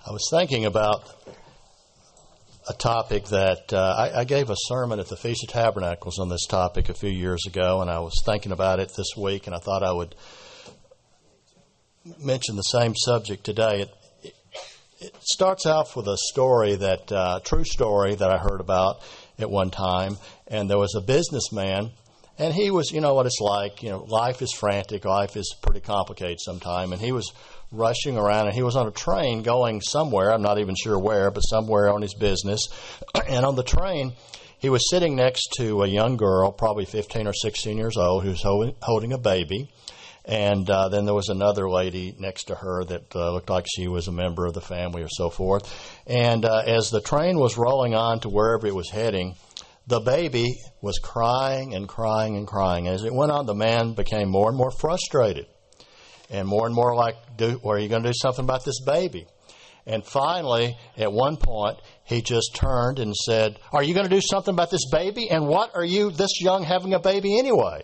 I was thinking about a topic that I gave a sermon at the Feast of Tabernacles on this topic a few years ago, and I was thinking about it this week, and I thought I would mention the same subject today. It starts off with a story true story that I heard about at one time, and there was a businessman, and he was, you know what it's like, life is frantic, life is pretty complicated sometimes, and he was rushing around, and he was on a train going somewhere, I'm not even sure where, but somewhere on his business, and on the train, he was sitting next to a young girl, probably 15 or 16 years old, who was holding a baby, and then there was another lady next to her that looked like she was a member of the family or so forth, and as the train was rolling on to wherever it was heading, the baby was crying and crying and crying. As it went on, the man became more and more frustrated and more like, are you going to do something about this baby? And finally, at one point, he just turned and said, are you going to do something about this baby? And what are you this young having a baby anyway?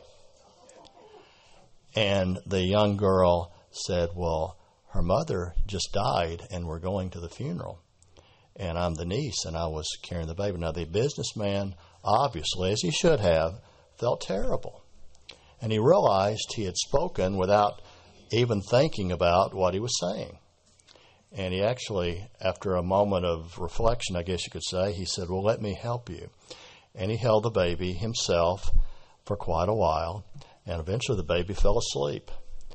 And the young girl said, well, her mother just died and we're going to the funeral. And I'm the niece and I was carrying the baby. Now, the businessman, obviously, as he should have, felt terrible. And he realized he had spoken without even thinking about what he was saying. And he actually, after a moment of reflection, I guess you could say, he said, well, let me help you. And he held the baby himself for quite a while. And eventually the baby fell asleep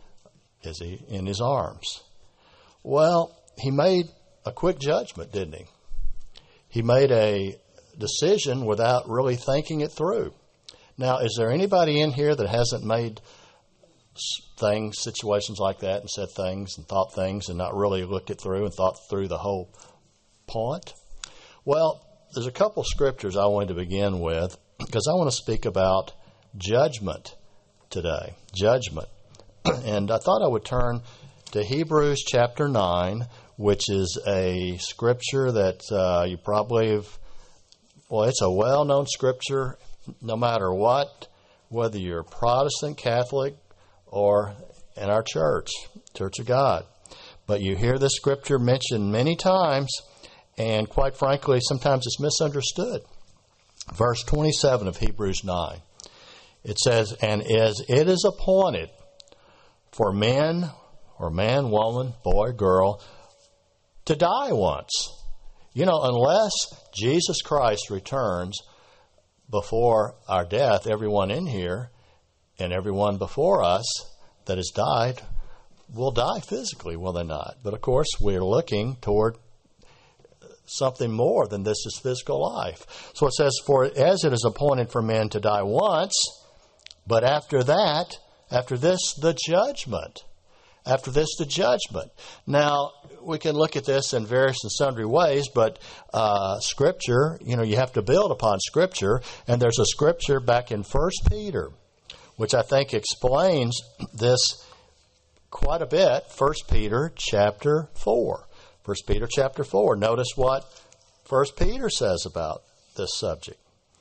in his arms. Well, he made a quick judgment, didn't he? He made a decision without really thinking it through. Now, is there anybody in here that hasn't made situations like that and said things and thought things and not really looked it through and thought through the whole point? Well, there's a couple scriptures I wanted to begin with because I want to speak about judgment today. Judgment. And I thought I would turn to Hebrews chapter 9, which is a scripture that you probably have, well, it's a well-known scripture no matter what, whether you're Protestant, Catholic, or in our Church of God. But you hear this scripture mentioned many times, and quite frankly, sometimes it's misunderstood. Verse 27 of Hebrews 9. It says, and as it is appointed for men, or man, woman, boy, girl, to die once. Unless Jesus Christ returns before our death, everyone in here and everyone before us that has died will die physically, will they not? But of course, we're looking toward something more than this is physical life. So it says, for as it is appointed for men to die once, but after this, the judgment. After this, the judgment. Now, we can look at this in various and sundry ways, but Scripture, you have to build upon Scripture, and there's a Scripture back in 1 Peter, which I think explains this quite a bit. 1 Peter chapter 4. 1 Peter chapter 4. Notice what 1 Peter says about this subject.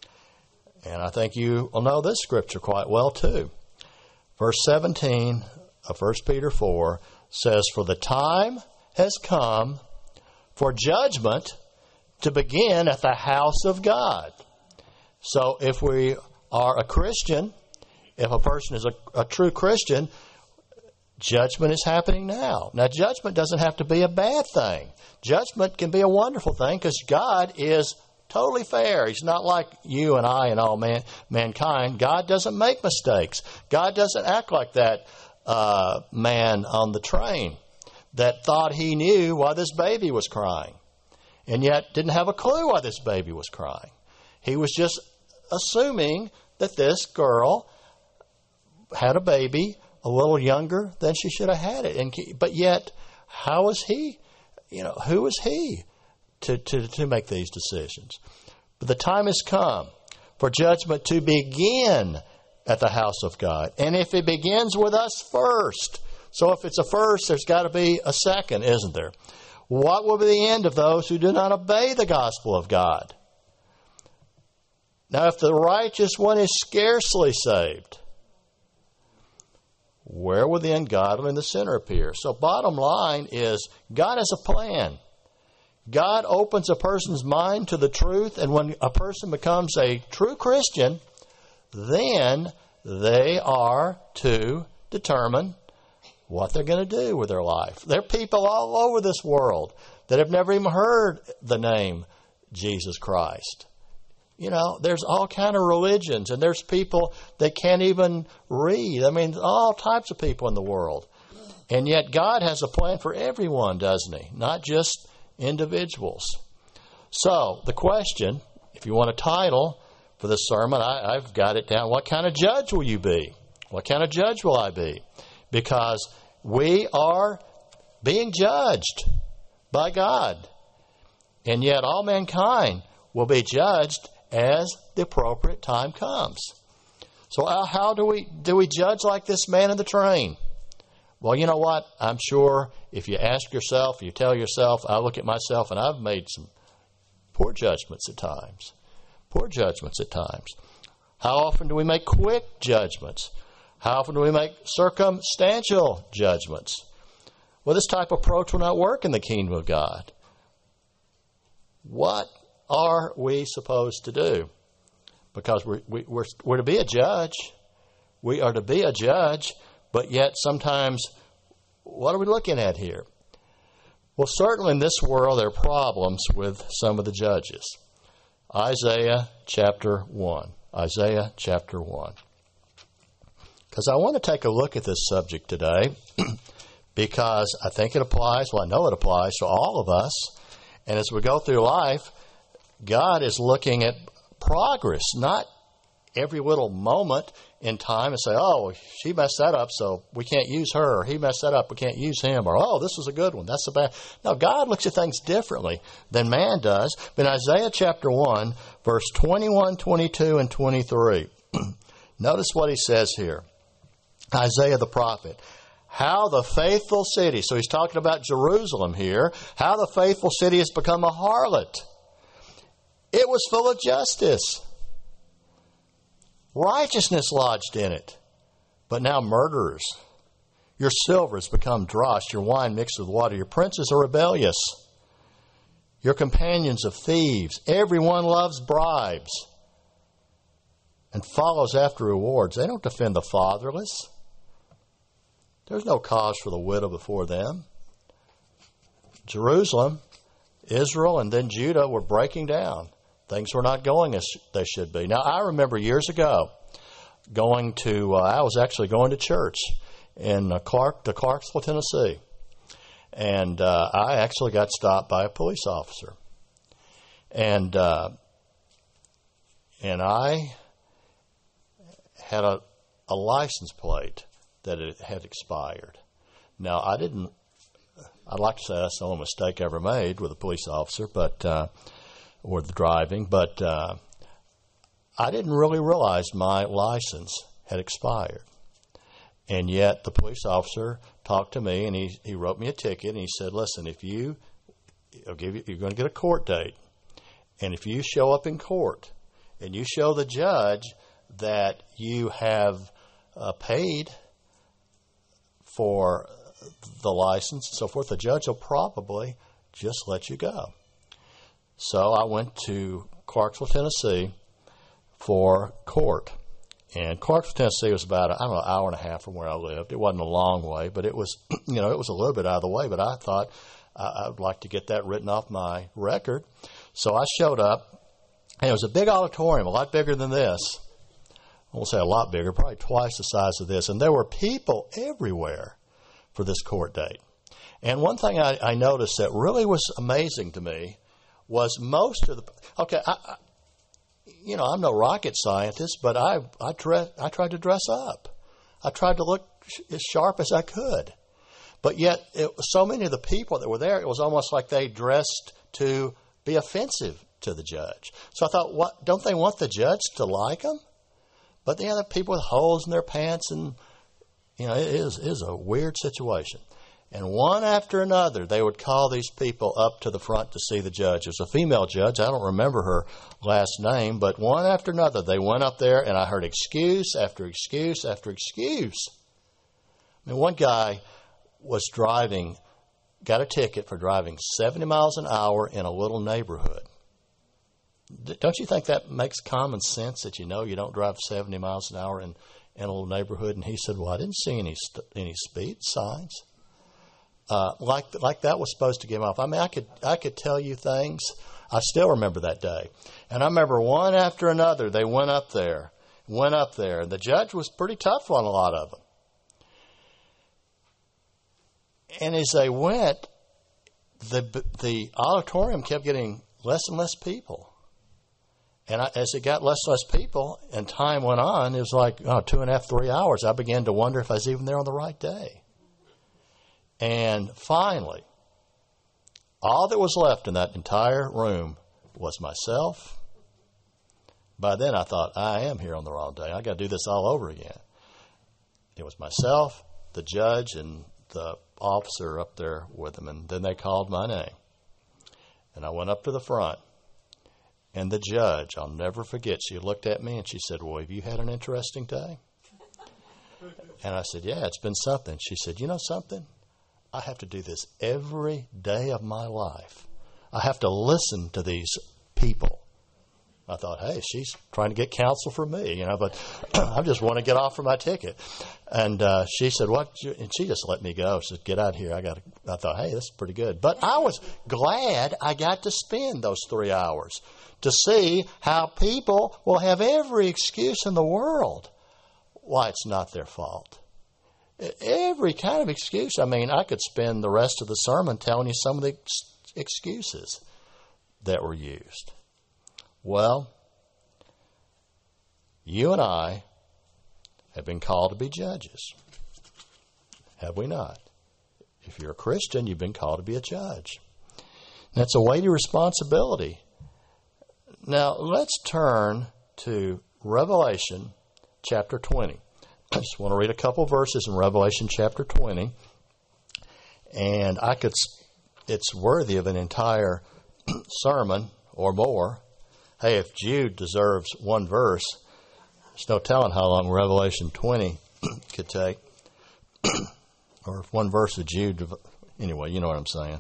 And I think you will know this Scripture quite well too. Verse 17 of 1 Peter 4 says, for the time has come for judgment to begin at the house of God. So if we are a Christian, if a person is a true Christian, judgment is happening now. Now, judgment doesn't have to be a bad thing. Judgment can be a wonderful thing because God is totally fair. He's not like you and I and all mankind. God doesn't make mistakes. God doesn't act like that man on the train that thought he knew why this baby was crying and yet didn't have a clue why this baby was crying. He was just assuming that this girl had a baby a little younger than she should have had it. But yet, how is he, who is he to make these decisions? But the time has come for judgment to begin at the house of God. And if it begins with us first, so if it's a first, there's got to be a second, isn't there? What will be the end of those who do not obey the gospel of God? Now, if the righteous one is scarcely saved, where will the ungodly and the sinner appear? So bottom line is, God has a plan. God opens a person's mind to the truth, and when a person becomes a true Christian, then they are to determine what they're going to do with their life. There are people all over this world that have never even heard the name Jesus Christ. You know, there's all kind of religions, and there's people that can't even read. I mean, all types of people in the world. And yet God has a plan for everyone, doesn't He? Not just individuals. So, the question, if you want a title for this sermon, I've got it down. What kind of judge will you be? What kind of judge will I be? Because we are being judged by God. And yet all mankind will be judged as the appropriate time comes. So how do we judge like this man in the train? Well, you know what? I'm sure if you ask yourself, you tell yourself, I look at myself and I've made some poor judgments at times. Poor judgments at times. How often do we make quick judgments? How often do we make circumstantial judgments? Well, this type of approach will not work in the kingdom of God. What are we supposed to do? Because we're to be a judge. We are to be a judge, but yet sometimes, what are we looking at here? Well, certainly in this world there are problems with some of the judges. Isaiah chapter 1. Isaiah chapter 1. Because I want to take a look at this subject today because I think it applies, well, I know it applies to all of us. And as we go through life, God is looking at progress, not every little moment in time and say, oh, she messed that up, so we can't use her, or he messed that up, we can't use him, or oh, this was a good one, that's a bad. No, God looks at things differently than man does. But in Isaiah chapter 1, verse 21, 22, and 23, notice what he says here. Isaiah the prophet. How the faithful city, so he's talking about Jerusalem here, how the faithful city has become a harlot. It was full of justice. Righteousness lodged in it. But now murderers. Your silver has become dross, your wine mixed with water. Your princes are rebellious. Your companions of thieves. Everyone loves bribes and follows after rewards. They don't defend the fatherless. There's no cause for the widow before them. Jerusalem, Israel, and then Judah were breaking down. Things were not going as they should be. Now, I remember years ago I was actually going to church in Clarksville, Tennessee. And I actually got stopped by a police officer. And I had a license plate that it had expired. Now, I'd like to say that's the only mistake I ever made with a police officer, or the driving, but I didn't really realize my license had expired. And yet the police officer talked to me, and he wrote me a ticket, and he said, listen, you're going to get a court date, and if you show up in court and you show the judge that you have paid for the license and so forth, the judge will probably just let you go. So I went to Clarksville, Tennessee for court. And Clarksville, Tennessee was about, an hour and a half from where I lived. It wasn't a long way, but it was, it was a little bit out of the way. But I thought I would like to get that written off my record. So I showed up, and it was a big auditorium, a lot bigger than this. I won't say a lot bigger, probably twice the size of this. And there were people everywhere for this court date. And one thing I noticed that really was amazing to me was most of I'm no rocket scientist, but I tried to dress up. I tried to look as sharp as I could. But yet, so many of the people that were there, it was almost like they dressed to be offensive to the judge. So I thought, don't they want the judge to like them? But the other people with holes in their pants, and it is a weird situation. And one after another, they would call these people up to the front to see the judge. It was a female judge. I don't remember her last name, but one after another, they went up there, and I heard excuse after excuse after excuse. I mean, one guy was driving got a ticket for driving 70 miles an hour in a little neighborhood. Don't you think that makes common sense that you don't drive 70 miles an hour in a little neighborhood? And he said, well, I didn't see any speed signs. Like that was supposed to give him off. I mean, I could tell you things. I still remember that day. And I remember one after another, they went up there. And the judge was pretty tough on a lot of them. And as they went, the auditorium kept getting less and less people. And as it got less and less people and time went on, it was like 2.5, 3 hours. I began to wonder if I was even there on the right day. And finally, all that was left in that entire room was myself. By then I thought, I am here on the wrong day. I got to do this all over again. It was myself, the judge, and the officer up there with him. And then they called my name. And I went up to the front. And the judge, I'll never forget, she looked at me and she said, well, have you had an interesting day? And I said, yeah, it's been something. She said, you know something? I have to do this every day of my life. I have to listen to these people. I thought, hey, she's trying to get counsel from me, but I just want to get off from my ticket. And she said, what? And she just let me go. She said, get out of here. I thought, hey, this is pretty good. But I was glad I got to spend those 3 hours to see how people will have every excuse in the world why it's not their fault. Every kind of excuse. I mean, I could spend the rest of the sermon telling you some of the excuses that were used. Well, you and I have been called to be judges. Have we not? If you're a Christian, you've been called to be a judge. That's a weighty responsibility. Now, let's turn to Revelation chapter 20. I just want to read a couple verses in Revelation chapter 20. And it's worthy of an entire sermon or more. Hey, if Jude deserves one verse, there's no telling how long Revelation 20 could take. Or if one verse of Jude, anyway, you know what I'm saying.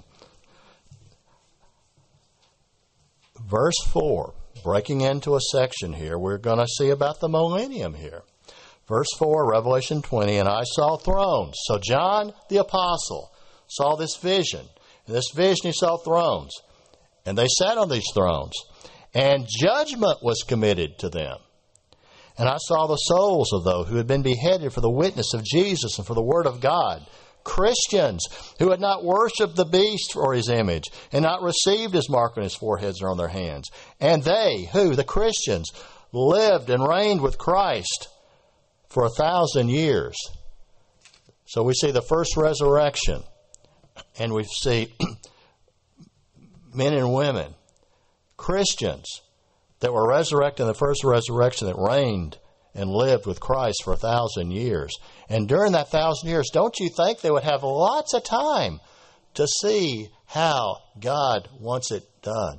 Verse 4, breaking into a section here, we're going to see about the millennium here. Verse 4, Revelation 20, and I saw thrones. So John the Apostle saw this vision. In this vision he saw thrones. And they sat on these thrones. And judgment was committed to them. And I saw the souls of those who had been beheaded for the witness of Jesus and for the word of God. Christians who had not worshipped the beast or his image and not received his mark on his foreheads or on their hands. And they, who? The Christians, lived and reigned with Christ for 1,000 years. So we see the first resurrection. And we see men and women, Christians that were resurrected in the first resurrection that reigned and lived with Christ for 1,000 years. And during that 1,000 years, don't you think they would have lots of time to see how God wants it done?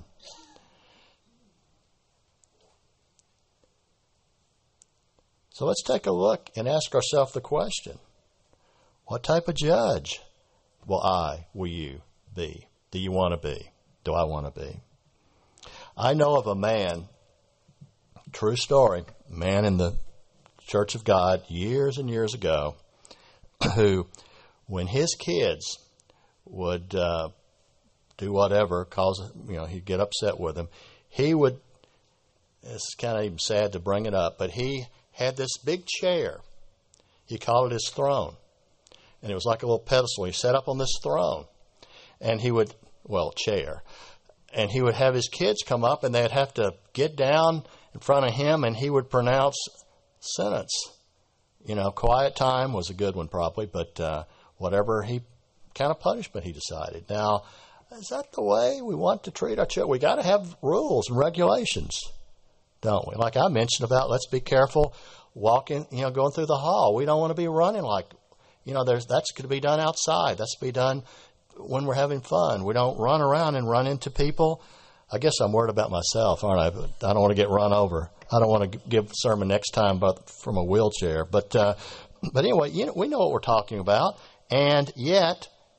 So let's take a look and ask ourselves the question, what type of judge will you be? Do you want to be? Do I want to be? I know of a man, true story, man in the Church of God years and years ago, who, when his kids would do whatever, he'd get upset with them, he would, it's kind of even sad to bring it up, but he had this big chair. He called it his throne. And it was like a little pedestal. He sat up on this throne. And he would, chair. And he would have his kids come up and they'd have to get down in front of him and he would pronounce sentence. Quiet time was a good one probably, but whatever kind of punishment he decided. Now, is that the way we want to treat our children? We got to have rules and regulations, don't we? Like I mentioned about, let's be careful walking, going through the hall. We don't want to be running like, that's going to be done outside. That's to be done when we're having fun. We don't run around and run into people. I guess I'm worried about myself, aren't I? But I don't want to get run over. I don't want to give a sermon next time but from a wheelchair. But anyway, we know what we're talking about. And yet,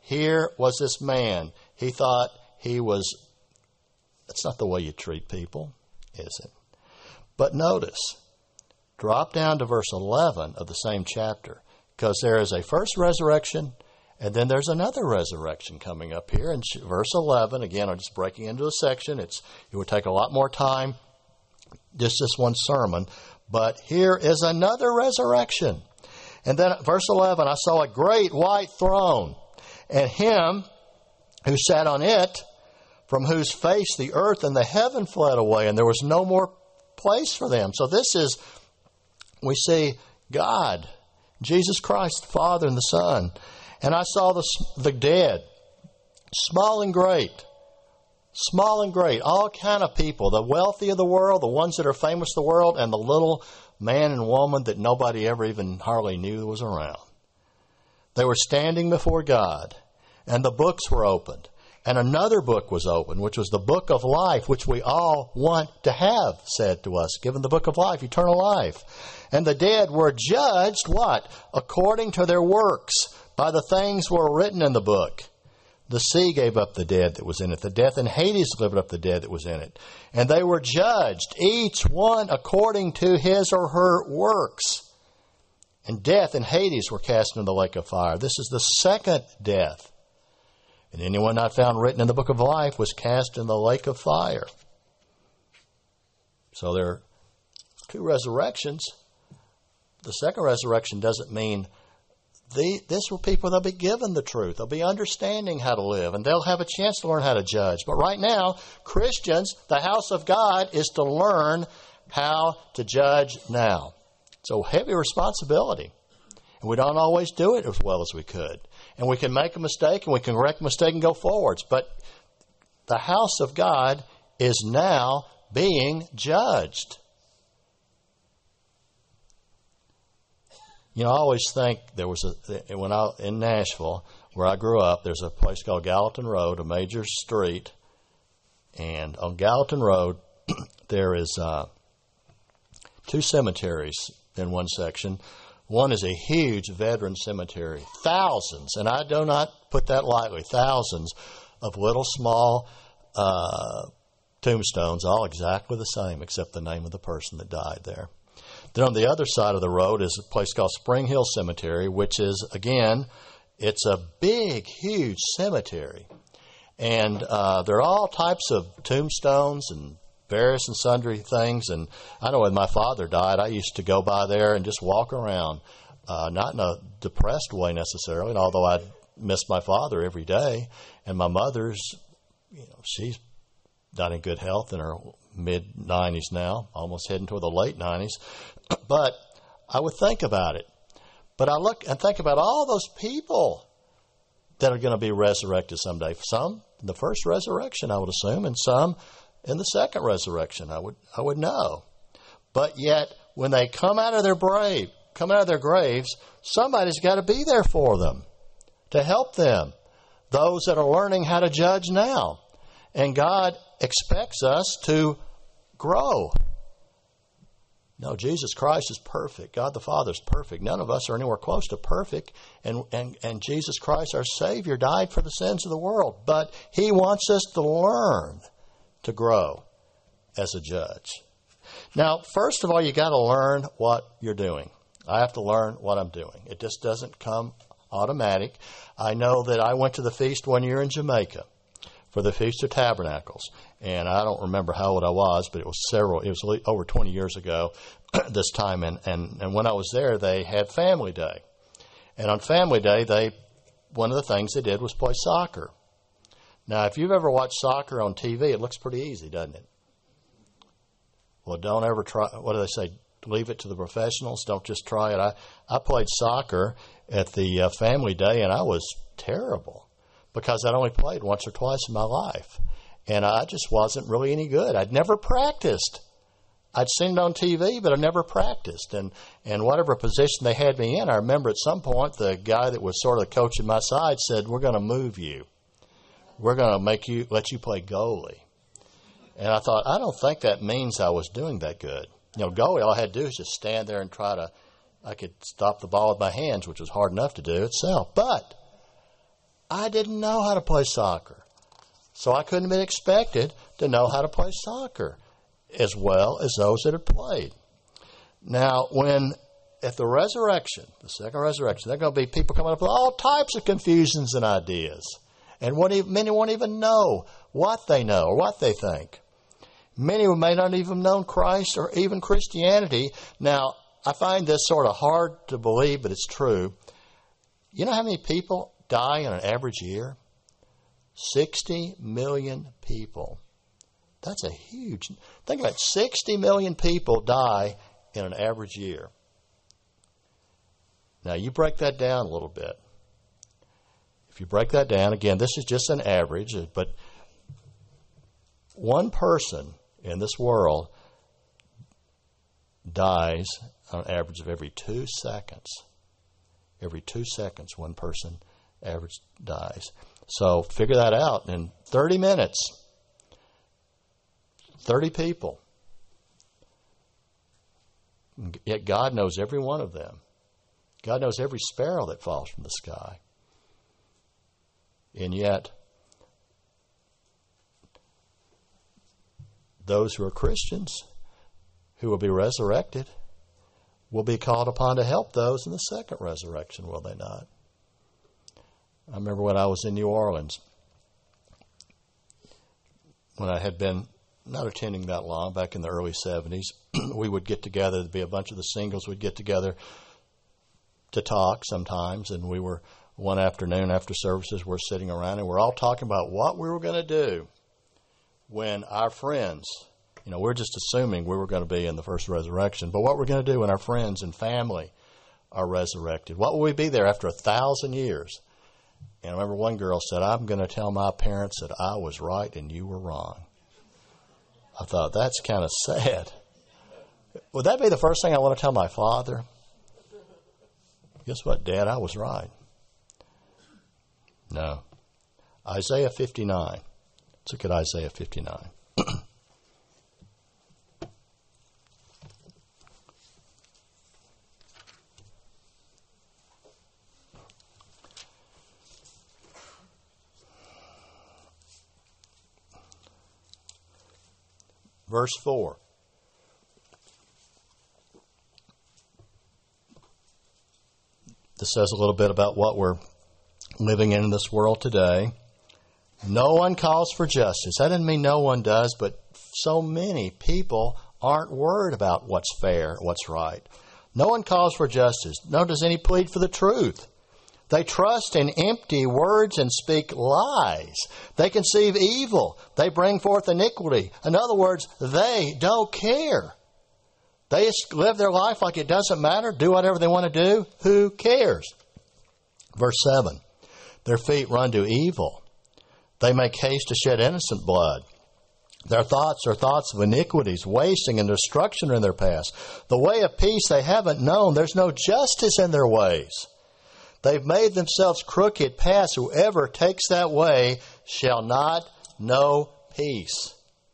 here was this man. He thought he was, that's not the way you treat people, is it? But notice, drop down to verse 11 of the same chapter, because there is a first resurrection, and then there's another resurrection coming up here. In verse 11, again, I'm just breaking into a section. It would take a lot more time, just this one sermon. But here is another resurrection. And then verse 11, I saw a great white throne, and him who sat on it, from whose face the earth and the heaven fled away, and there was no more place for them. So this is, we see God, Jesus Christ, the Father and the Son. And I saw the dead, small and great, all kind of people, the wealthy of the world, the ones that are famous of the world, and the little man and woman that nobody ever even hardly knew was around. They were standing before God, and the books were opened. And another book was opened, which was the book of life, which we all want to have, said to us, given the book of life, eternal life. And the dead were judged, what? According to their works, by the things were written in the book. The sea gave up the dead that was in it. The death and Hades delivered up the dead that was in it. And they were judged, each one according to his or her works. And death and Hades were cast into the lake of fire. This is the second death. And anyone not found written in the book of life was cast in the lake of fire. So there are two resurrections. The second resurrection doesn't mean this were people, they'll be given the truth. They'll be understanding how to live, and they'll have a chance to learn how to judge. But right now, Christians, the house of God, is to learn how to judge now. It's a heavy responsibility. And we don't always do it as well as we could. And we can make a mistake, and we can correct a mistake and go forwards. But the house of God is now being judged. You know, I always think there was in Nashville, where I grew up, there's a place called Gallatin Road, a major street. And on Gallatin Road, there is two cemeteries in one section. One is a huge veteran cemetery. Thousands, and I do not put that lightly, thousands of little small tombstones, all exactly the same, except the name of the person that died there. Then on the other side of the road is a place called Spring Hill Cemetery, which is, again, it's a big, huge cemetery. And there are all types of tombstones and various and sundry things. And I know when my father died, I used to go by there and just walk around, not in a depressed way necessarily, although I miss my father every day. And my mother's, she's not in good health in her mid-90s now, almost heading toward the late 90s. But I would think about it. But I look and think about all those people that are going to be resurrected someday. Some in the first resurrection, I would assume, and some in the second resurrection, I would know. But yet, when they come out of their graves, somebody's got to be there for them to help them. Those that are learning how to judge now. And God expects us to grow. No, Jesus Christ is perfect. God the Father is perfect. None of us are anywhere close to perfect. And Jesus Christ, our Savior, died for the sins of the world. But He wants us to learn to grow as a judge. Now, first of all, you got to learn what you're doing. I have to learn what I'm doing. It just doesn't come automatic. I know that I went to the feast one year in Jamaica for the Feast of Tabernacles. And I don't remember how old I was, but it was over 20 years ago this time. And when I was there, they had Family Day. And on Family Day, one of the things they did was play soccer. Now, if you've ever watched soccer on TV, it looks pretty easy, doesn't it? Well, don't ever try, what do they say? Leave it to the professionals. Don't just try it. I played soccer at the Family Day, and I was terrible because I'd only played once or twice in my life. And I just wasn't really any good. I'd never practiced. I'd seen it on TV, but I never practiced. And whatever position they had me in, I remember at some point the guy that was sort of coaching my side said, "We're going to move you. We're going to let you play goalie." And I thought, I don't think that means I was doing that good. Goalie, all I had to do is just stand there and I could stop the ball with my hands, which was hard enough to do itself. But I didn't know how to play soccer. So I couldn't have been expected to know how to play soccer as well as those that had played. Now, at the resurrection, the second resurrection, there are going to be people coming up with all types of confusions and ideas. And many won't even know what they know or what they think. Many may not even know Christ or even Christianity. Now, I find this sort of hard to believe, but it's true. You know how many people die in an average year? 60 million people. That's a huge... Think about it. 60 million people die in an average year. Now, you break that down a little bit. If you break that down, again, this is just an average, but one person in this world dies on an average of every 2 seconds. Every 2 seconds, one person average dies. So figure that out. In 30 minutes, 30 people. Yet God knows every one of them. God knows every sparrow that falls from the sky. And yet, those who are Christians, who will be resurrected, will be called upon to help those in the second resurrection, will they not? I remember when I was in New Orleans, when I had been not attending that long, back in the early 70s, we would get together, there'd be a bunch of the singles would get together to talk sometimes, and we were, one afternoon after services, we're sitting around and we're all talking about what we were going to do when our friends, we're just assuming we were going to be in the first resurrection, but what we're going to do when our friends and family are resurrected. What will we be there after 1,000 years? And I remember one girl said, I'm going to tell my parents that I was right and you were wrong. I thought, that's kind of sad. Would that be the first thing I want to tell my father? Guess what, Dad? I was right. No. Isaiah 59. Let's look at Isaiah 59. Verse 4. This says a little bit about what we're living in this world today. No one calls for justice. That doesn't mean no one does, but so many people aren't worried about what's fair, what's right. No one calls for justice. Nor does any plead for the truth. They trust in empty words and speak lies. They conceive evil. They bring forth iniquity. In other words, they don't care. They just live their life like it doesn't matter, do whatever they want to do. Who cares? Verse 7. Their feet run to evil. They make haste to shed innocent blood. Their thoughts are thoughts of iniquities, wasting and destruction in their past. The way of peace they haven't known. There's no justice in their ways. They've made themselves crooked paths. Whoever takes that way shall not know peace.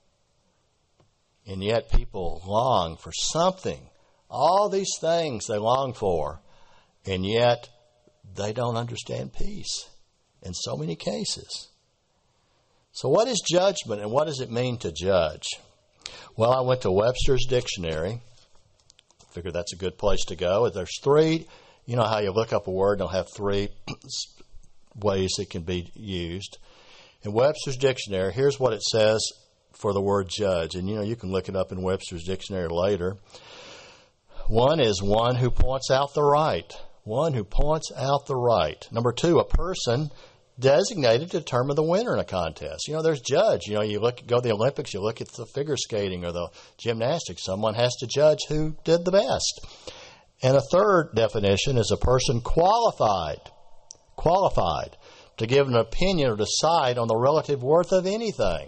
And yet people long for something. All these things they long for. And yet they don't understand peace in so many cases. So what is judgment and what does it mean to judge? Well, I went to Webster's Dictionary. I figured that's a good place to go. There's three. You know how you look up a word and it'll have three ways it can be used. In Webster's Dictionary, here's what it says for the word judge. And you can look it up in Webster's Dictionary later. One is one who points out the right. One who points out the right. Number two, a person designated to determine the winner in a contest. There's judge. You go to the Olympics, you look at the figure skating or the gymnastics. Someone has to judge who did the best. And a third definition is a person qualified to give an opinion or decide on the relative worth of anything.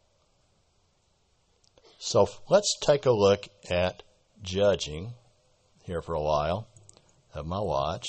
So let's take a look at judging here for a while. I have my watch.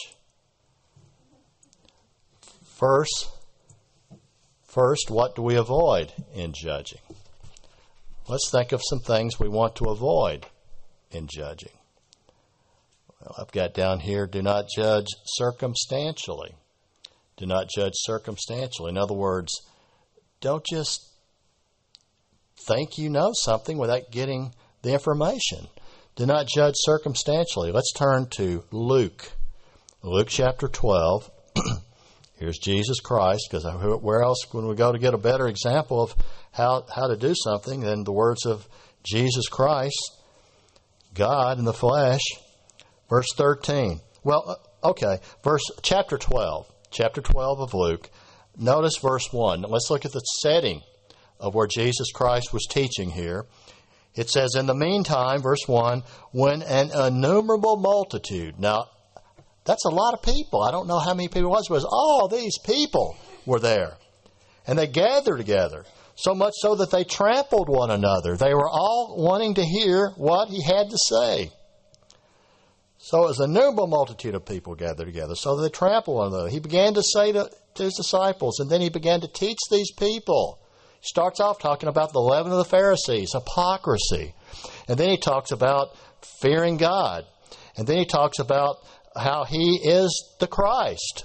First, what do we avoid in judging? Let's think of some things we want to avoid in judging. Well, I've got down here, do not judge circumstantially. Do not judge circumstantially. In other words, don't just think you know something without getting the information. Do not judge circumstantially. Let's turn to Luke. Luke chapter 12. Here's Jesus Christ, because where else can we go to get a better example of how to do something than the words of Jesus Christ, God in the flesh. Verse 13. Well, okay, chapter 12. Chapter 12 of Luke. Notice verse 1. Let's look at the setting of where Jesus Christ was teaching here. It says, in the meantime, verse 1, when an innumerable multitude. Now, that's a lot of people. I don't know how many people it was, but all these people were there. And they gathered together, so much so that they trampled one another. They were all wanting to hear what he had to say. So it was an innumerable multitude of people gathered together, so they trampled one another. He began to say to his disciples, and then he began to teach these people. He starts off talking about the leaven of the Pharisees, hypocrisy. And then he talks about fearing God. And then he talks about how he is the Christ.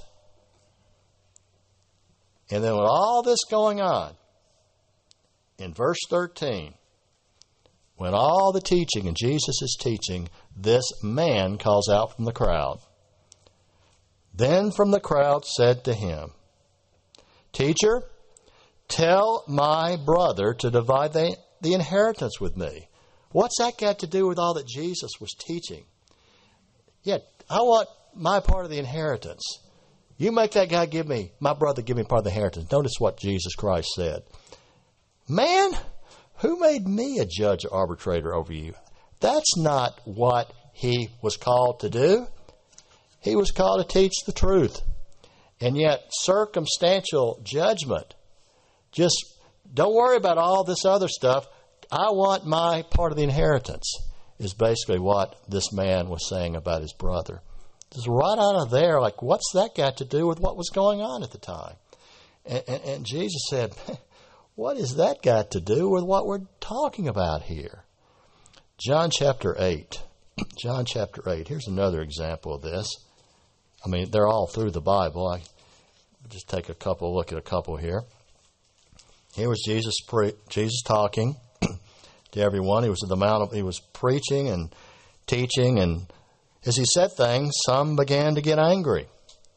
And then with all this going on, in verse 13, when all the teaching and Jesus is teaching, this man calls out from the crowd. Then from the crowd said to him, Teacher, tell my brother to divide the inheritance with me. What's that got to do with all that Jesus was teaching? Yeah, I want my part of the inheritance. You make that guy my brother give me part of the inheritance. Notice what Jesus Christ said. Man, who made me a judge or arbitrator over you? That's not what he was called to do. He was called to teach the truth. And yet, circumstantial judgment, just don't worry about all this other stuff. I want my part of the inheritance, is basically what this man was saying about his brother. Just right out of there, like, what's that got to do with what was going on at the time? And Jesus said, what has that got to do with what we're talking about here? John chapter 8. John chapter 8. Here's another example of this. I mean, they're all through the Bible. I just take look at a couple here. Here was Jesus talking to everyone. He was at the Mount. He was preaching and teaching, and as he said things, some began to get angry.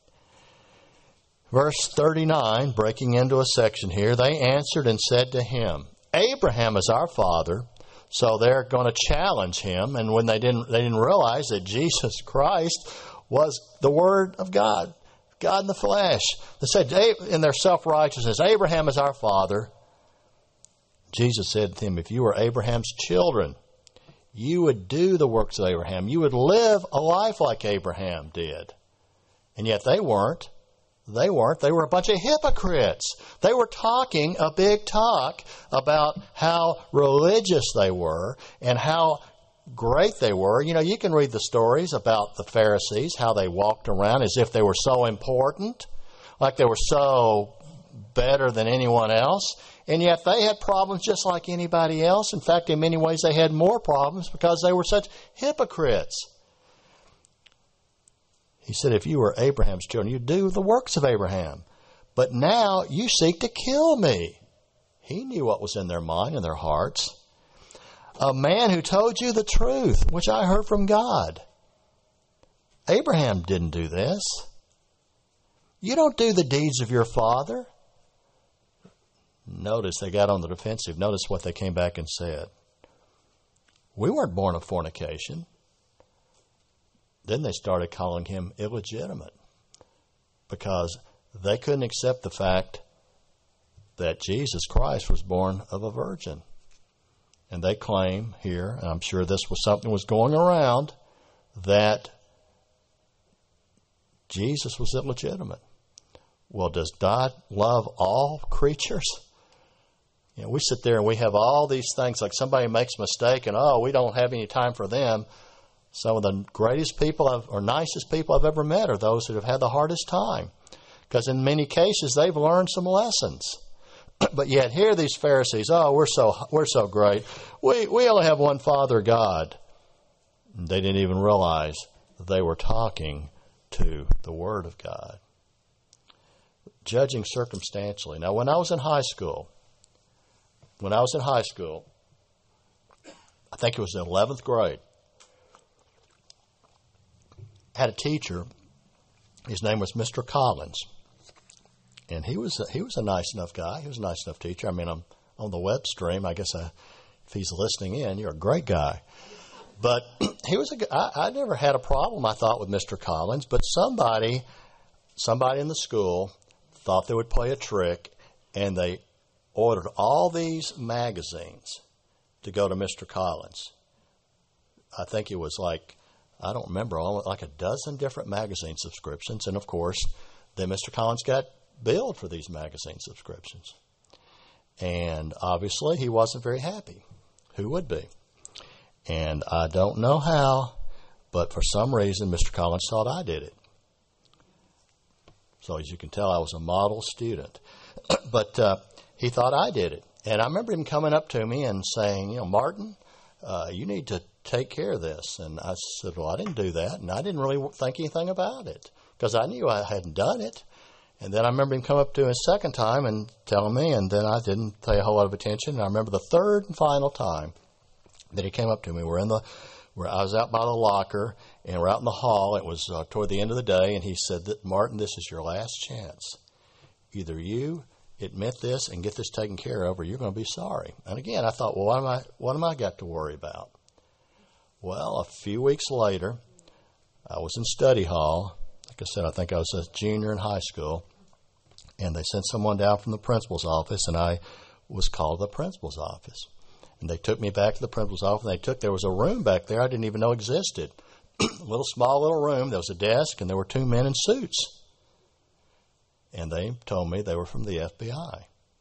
Verse 39, breaking into a section here, they answered and said to him, Abraham is our father. So they're going to challenge him, and when they didn't realize that Jesus Christ was the Word of God, God in the flesh. They said in their self-righteousness, Abraham is our father. Jesus said to them, if you were Abraham's children, you would do the works of Abraham. You would live a life like Abraham did. And yet they weren't. They weren't. They were a bunch of hypocrites. They were talking a big talk about how religious they were and how great they were. You know, you can read the stories about the Pharisees, how they walked around as if they were so important, like they were so better than anyone else. And yet they had problems just like anybody else. In fact, in many ways, they had more problems because they were such hypocrites. He said, if you were Abraham's children, you'd do the works of Abraham. But now you seek to kill me. He knew what was in their mind and their hearts. A man who told you the truth, which I heard from God. Abraham didn't do this. You don't do the deeds of your father. Notice they got on the defensive. Notice what they came back and said. We weren't born of fornication. Then they started calling him illegitimate because they couldn't accept the fact that Jesus Christ was born of a virgin. And they claim here, and I'm sure this was something was going around, that Jesus was illegitimate. Well, does God love all creatures? You know, we sit there and we have all these things, like somebody makes a mistake and, we don't have any time for them. Some of the greatest people or nicest people I've ever met are those that have had the hardest time. Because in many cases, they've learned some lessons. But yet here these Pharisees, we're so great. We only have one Father, God. And they didn't even realize that they were talking to the Word of God. judging circumstantially. Now, when I was in high school, I think it was in 11th grade, I had a teacher. His name was Mr. Collins. And he was a nice enough guy. He was a nice enough teacher. I mean, I'm on the web stream. I guess if he's listening in, you're a great guy. But I never had a problem, I thought, with Mr. Collins. But somebody in the school thought they would play a trick, and they ordered all these magazines to go to Mr. Collins. I think it was I don't remember, like a dozen different magazine subscriptions. And, of course, then Mr. Collins got billed for these magazine subscriptions. And obviously he wasn't very happy. Who would be? And I don't know how, but for some reason Mr. Collins thought I did it. So as you can tell, I was a model student. But he thought I did it. And I remember him coming up to me and saying, Martin, you need to take care of this. And I said, well, I didn't do that. And I didn't really think anything about it because I knew I hadn't done it. And then I remember him come up to me a second time and telling me, and then I didn't pay a whole lot of attention. And I remember the third and final time that he came up to me. I was out by the locker, and we're out in the hall. It was toward the end of the day, and he said, Martin, this is your last chance. Either you admit this and get this taken care of, or you're going to be sorry. And again, I thought, well, what am I got to worry about? Well, a few weeks later, I was in study hall. Like I said, I think I was a junior in high school, and they sent someone down from the principal's office, and I was called to the principal's office. And they took me back to the principal's office, and there was a room back there I didn't even know existed. Small little room. There was a desk, and there were two men in suits. And they told me they were from the FBI.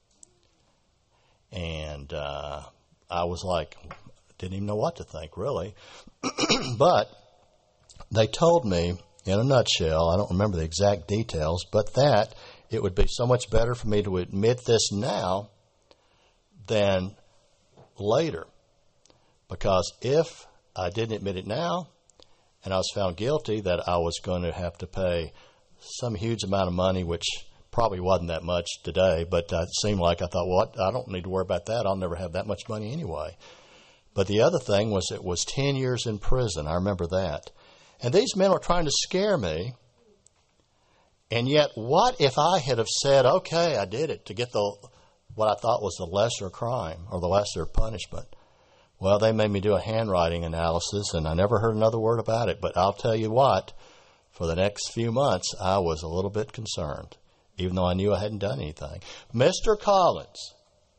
And I was didn't even know what to think, really. But they told me, in a nutshell, I don't remember the exact details, but that it would be so much better for me to admit this now than later. Because if I didn't admit it now and I was found guilty, that I was going to have to pay some huge amount of money, which probably wasn't that much today, but it seemed like I thought, well, I don't need to worry about that. I'll never have that much money anyway. But the other thing was it was 10 years in prison. I remember that. And these men were trying to scare me. And yet, what if I had have said, okay, I did it, to get what I thought was the lesser crime or the lesser punishment? Well, they made me do a handwriting analysis, and I never heard another word about it. But I'll tell you what, for the next few months, I was a little bit concerned, even though I knew I hadn't done anything. Mr. Collins,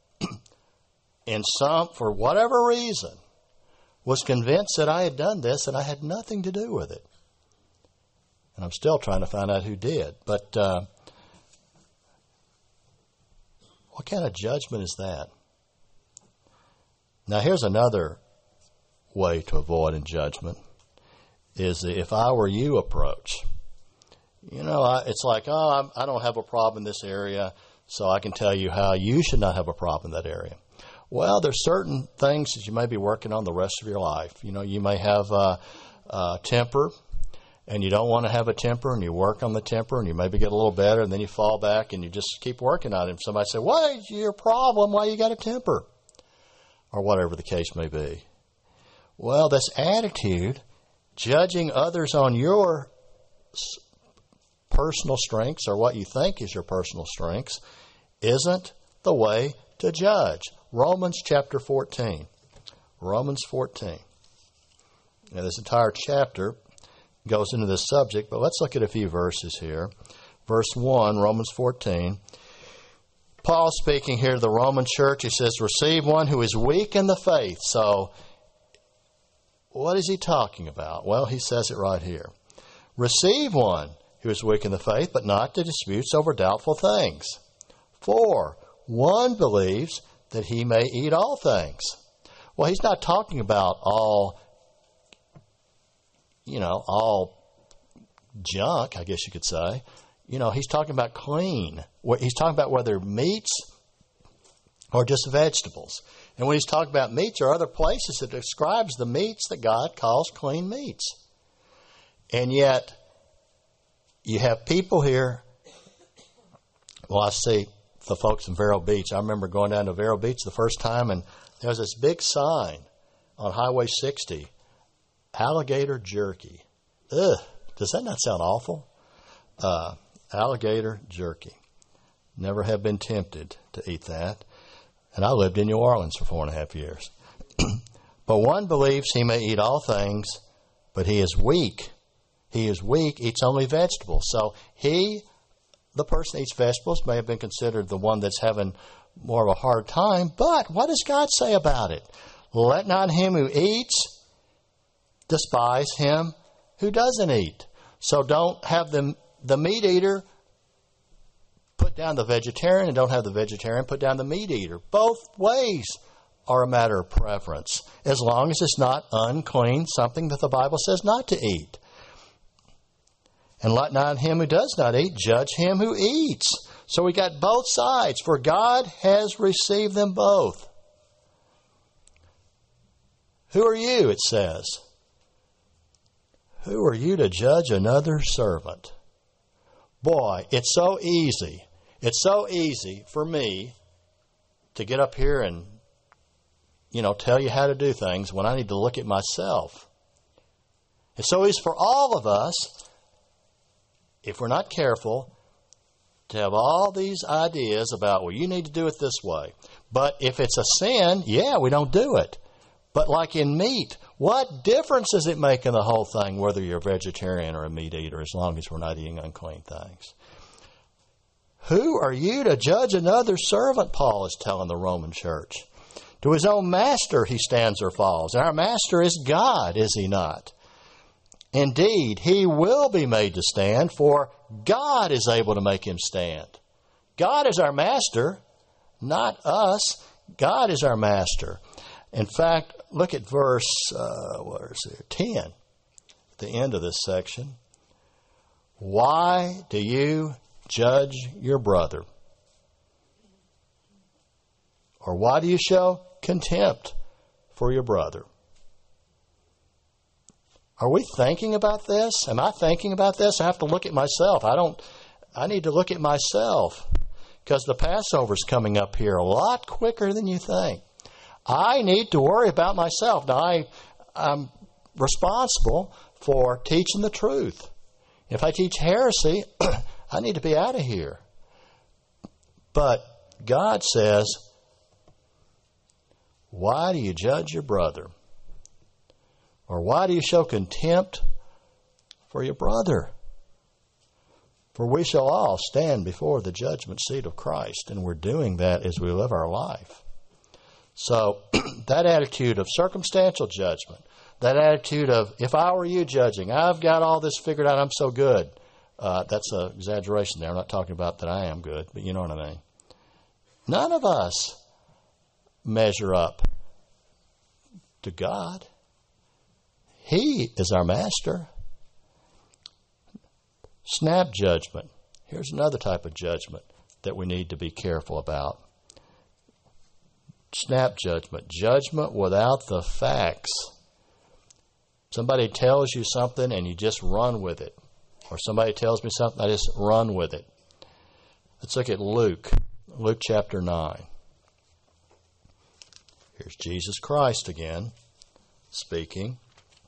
for whatever reason, was convinced that I had done this and I had nothing to do with it. And I'm still trying to find out who did. But what kind of judgment is that? Now, here's another way to avoid in judgment, is the if I were you approach. It's like, I don't have a problem in this area, so I can tell you how you should not have a problem in that area. Well, there's certain things that you may be working on the rest of your life. You may have a temper, and you don't want to have a temper, and you work on the temper, and you maybe get a little better, and then you fall back, and you just keep working on it. And somebody say, what is your problem? Why you got a temper? Or whatever the case may be. Well, this attitude, judging others on your personal strengths or what you think is your personal strengths, isn't the way to judge. Romans chapter 14. Romans 14. Now, this entire chapter goes into this subject, but let's look at a few verses here. Verse 1, Romans 14. Paul speaking here to the Roman church, he says, receive one who is weak in the faith. So, what is he talking about? Well, he says it right here. Receive one who is weak in the faith, but not to disputes over doubtful things. For one believes that he may eat all things. Well, he's not talking about all junk, I guess you could say. He's talking about clean. He's talking about whether meats or just vegetables. And when he's talking about meats, there are other places that describes the meats that God calls clean meats. And yet, you have people here Well, I see the folks in Vero Beach. I remember going down to Vero Beach the first time, and there was this big sign on Highway 60, alligator jerky. Ugh, does that not sound awful? Alligator jerky. Never have been tempted to eat that. And I lived in New Orleans for 4.5 years. But one believes he may eat all things, but he is weak. He is weak, eats only vegetables. So the person that eats vegetables, may have been considered the one that's having more of a hard time. But what does God say about it? Let not him who eats despise him who doesn't eat. So don't have the meat eater put down the vegetarian, and don't have the vegetarian put down the meat eater. Both ways are a matter of preference, as long as it's not unclean, something that the Bible says not to eat. And let not him who does not eat judge him who eats. So we got both sides, for God has received them both. Who are you, it says? Who are you to judge another servant? Boy, it's so easy. It's so easy for me to get up here and, tell you how to do things when I need to look at myself. It's so easy for all of us, if we're not careful, to have all these ideas about, well, you need to do it this way. But if it's a sin, we don't do it. But like in meat, what difference does it make in the whole thing, whether you're a vegetarian or a meat eater, as long as we're not eating unclean things? Who are you to judge another servant, Paul is telling the Roman church. To his own master he stands or falls. Our master is God, is he not? Indeed, he will be made to stand, for God is able to make him stand. God is our master, not us. God is our master. In fact, look at verse 10, at the end of this section. Why do you judge your brother? Or why do you show contempt for your brother? Are we thinking about this? Am I thinking about this? I have to look at myself. I need to look at myself, because the Passover's coming up here a lot quicker than you think. I need to worry about myself. Now, I'm responsible for teaching the truth. If I teach heresy, I need to be out of here. But God says, why do you judge your brother? Or why do you show contempt for your brother? For we shall all stand before the judgment seat of Christ, and we're doing that as we live our life. So that attitude of circumstantial judgment, that attitude of, if I were you judging, I've got all this figured out, I'm so good. That's an exaggeration there. I'm not talking about that I am good, but you know what I mean. None of us measure up to God. He is our master. Snap judgment. Here's another type of judgment that we need to be careful about. Snap judgment. Judgment without the facts. Somebody tells you something and you just run with it. Or somebody tells me something, I just run with it. Let's look at Luke. Luke chapter 9. Here's Jesus Christ again speaking.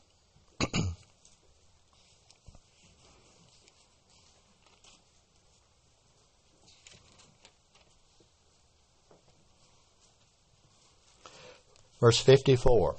Verse 54.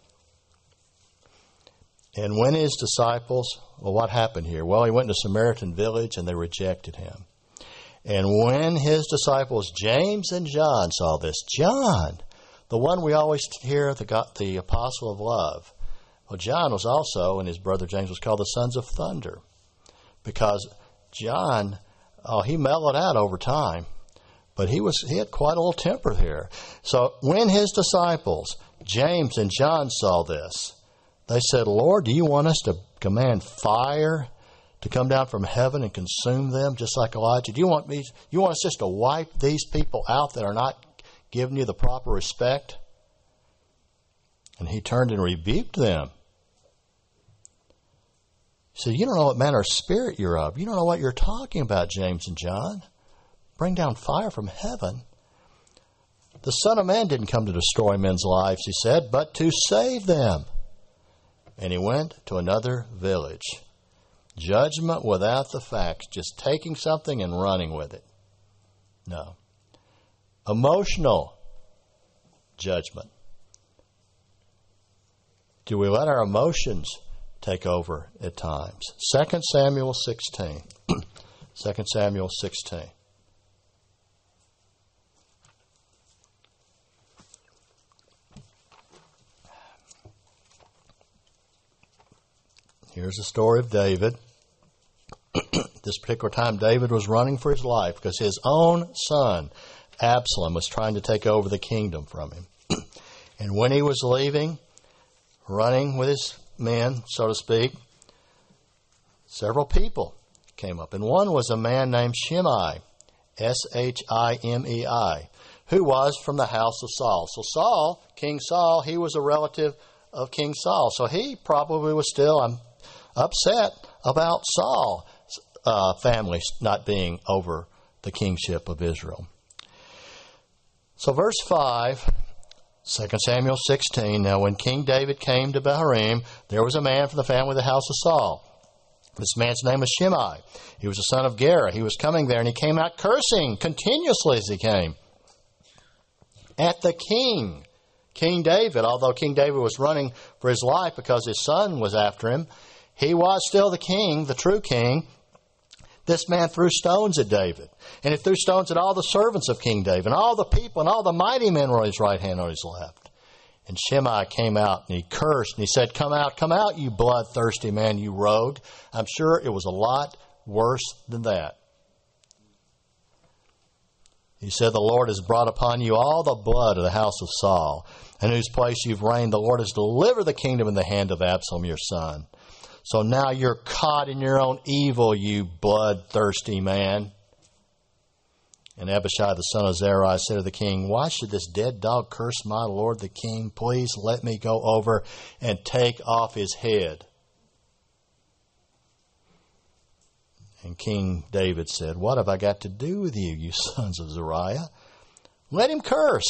And when his disciples, what happened here? Well, he went to a Samaritan village and they rejected him. And when his disciples, James and John, saw this, John, the one we always hear, the apostle of love. Well, John was also, and his brother James was called the sons of thunder. Because John, he mellowed out over time. But he had quite a little temper here. So when his disciples, James and John, saw this, they said, Lord, do you want us to command fire to come down from heaven and consume them just like Elijah? You want us just to wipe these people out that are not giving you the proper respect? And he turned and rebuked them. He said, you don't know what manner of spirit you're of. You don't know what you're talking about, James and John. bring down fire from heaven. The Son of Man didn't come to destroy men's lives, he said, but to save them. And he went to another village. Judgment without the facts, just taking something and running with it. No. Emotional judgment. Do we let our emotions take over at times? 2 Samuel 16. 2 Samuel 16. Here's the story of David. This particular time, David was running for his life because his own son, Absalom, was trying to take over the kingdom from him. And when he was leaving, running with his men, so to speak, several people came up. And one was a man named Shimei, Shimei, who was from the house of Saul. So Saul, King Saul, he was a relative of King Saul. So he probably was still upset about Saul's family not being over the kingship of Israel. So verse 5, 2 Samuel 16, now when King David came to Bahurim, there was a man from the family of the house of Saul. This man's name was Shimei. He was the son of Gera. He was coming there, and he came out cursing continuously as he came at the king, King David. Although King David was running for his life because his son was after him, he was still the king, the true king. This man threw stones at David. And he threw stones at all the servants of King David, and all the people, and all the mighty men were on his right hand and on his left. And Shimei came out, and he cursed, and he said, come out, you bloodthirsty man, you rogue. I'm sure it was a lot worse than that. He said, the Lord has brought upon you all the blood of the house of Saul, in whose place you've reigned. The Lord has delivered the kingdom in the hand of Absalom, your son. So now you're caught in your own evil, you bloodthirsty man. And Abishai the son of Zeruiah said to the king, why should this dead dog curse my lord the king? Please let me go over and take off his head. And King David said, what have I got to do with you, you sons of Zeruiah? Let him curse.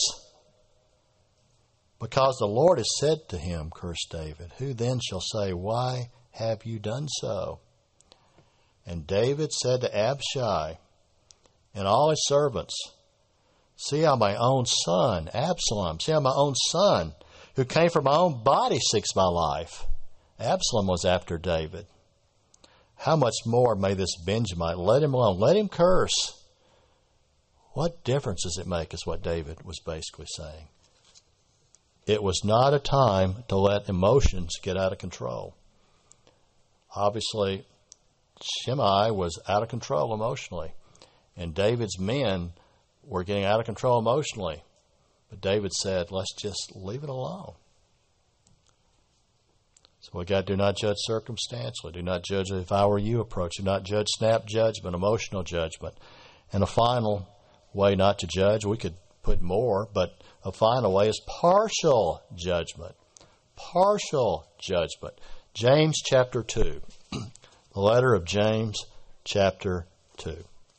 Because the Lord has said to him, curse David. Who then shall say, why have you done so? And David said to Abishai and all his servants, see how my own son, Absalom, see how my own son, who came from my own body, seeks my life. Absalom was after David. How much more may this Benjamite? Let him alone. Let him curse. What difference does it make, is what David was basically saying. It was not a time to let emotions get out of control. Obviously, Shimei was out of control emotionally, and David's men were getting out of control emotionally. But David said, let's just leave it alone. So we got do not judge circumstantially. Do not judge if I were you approach. Do not judge snap judgment, emotional judgment. And a final way not to judge, we could put more, but a final way is partial judgment. Partial judgment. James chapter 2. The letter of James chapter 2.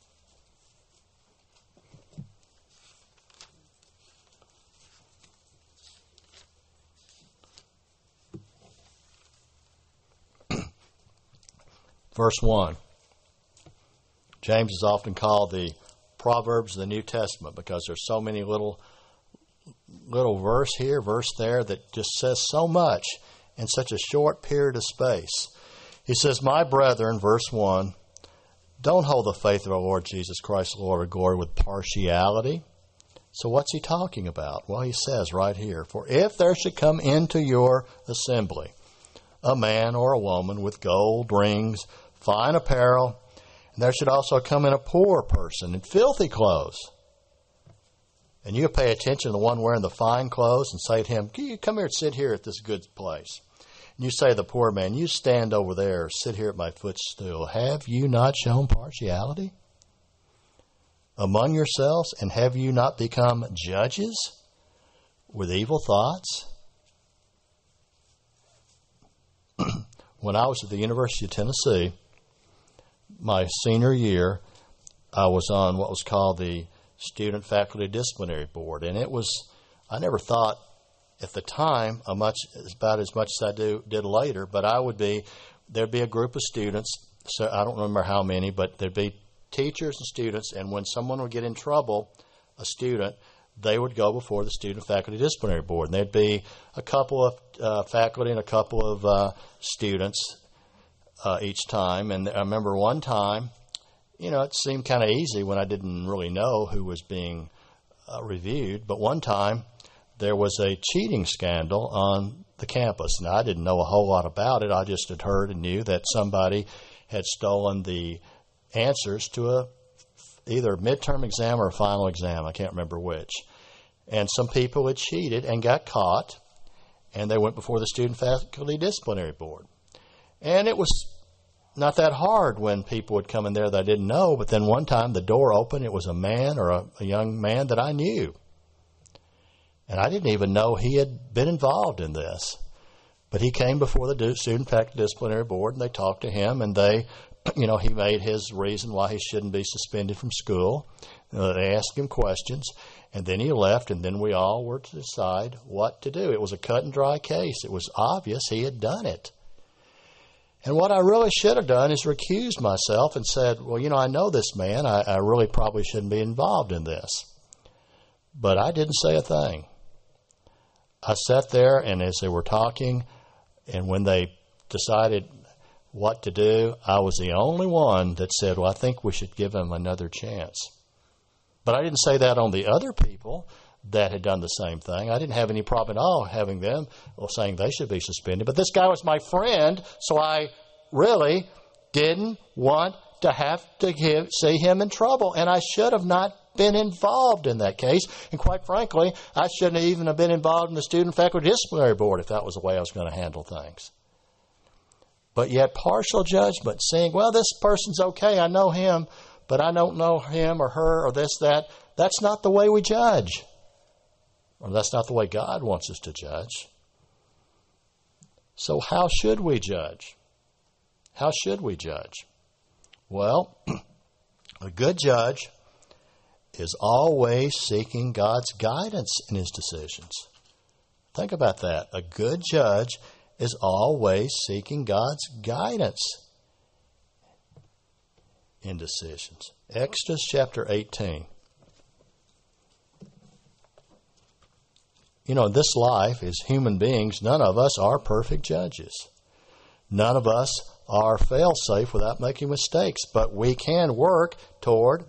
Verse 1. James is often called the Proverbs of the New Testament because there's so many little verse here, verse there that just says so much in such a short period of space. He says, my brethren, verse 1, don't hold the faith of our Lord Jesus Christ, Lord of glory, with partiality. So what's he talking about? Well, he says right here, for if there should come into your assembly a man or a woman with gold rings, fine apparel, and there should also come in a poor person in filthy clothes. And you pay attention to the one wearing the fine clothes and say to him, come here and sit here at this good place. And you say to the poor man, you stand over there, sit here at my footstool. Have you not shown partiality among yourselves, and have you not become judges with evil thoughts? When I was at the University of Tennessee, my senior year, I was on what was called the Student Faculty Disciplinary Board. And I never thought at the time about as much as I did later, but there'd be a group of students, so I don't remember how many, but there'd be teachers and students, and when someone would get in trouble, a student, they would go before the Student Faculty Disciplinary Board. And there'd be a couple of faculty and a couple of students each time. And I remember one time, it seemed kind of easy when I didn't really know who was being reviewed. But one time, there was a cheating scandal on the campus. And I didn't know a whole lot about it. I just had heard and knew that somebody had stolen the answers to either a midterm exam or a final exam. I can't remember which. And some people had cheated and got caught, and they went before the Student Faculty Disciplinary Board. And it was not that hard when people would come in there that I didn't know, but then one time the door opened. It was a man or a young man that I knew. And I didn't even know he had been involved in this. But he came before the Student Faculty Disciplinary Board, and they talked to him, and he made his reason why he shouldn't be suspended from school. They asked him questions, and then he left, and then we all were to decide what to do. It was a cut and dry case. It was obvious he had done it. And what I really should have done is recused myself and said, well, I know this man. I really probably shouldn't be involved in this. But I didn't say a thing. I sat there, and as they were talking, and when they decided what to do, I was the only one that said, well, I think we should give him another chance. But I didn't say that on the other people that had done the same thing. I didn't have any problem at all having them saying they should be suspended. But this guy was my friend, so I really didn't want to have to see him in trouble. And I should have not been involved in that case. And quite frankly, I shouldn't even have been involved in the Student Faculty Disciplinary Board if that was the way I was going to handle things. But yet partial judgment, saying, well, this person's okay, I know him, but I don't know him or her or this, that. That's not the way we judge. Or that's not the way God wants us to judge. So how should we judge? How should we judge? Well, a good judge is always seeking God's guidance in his decisions. Think about that. A good judge is always seeking God's guidance in decisions. Exodus chapter 18. In this life, as human beings, none of us are perfect judges. None of us are fail-safe without making mistakes, but we can work toward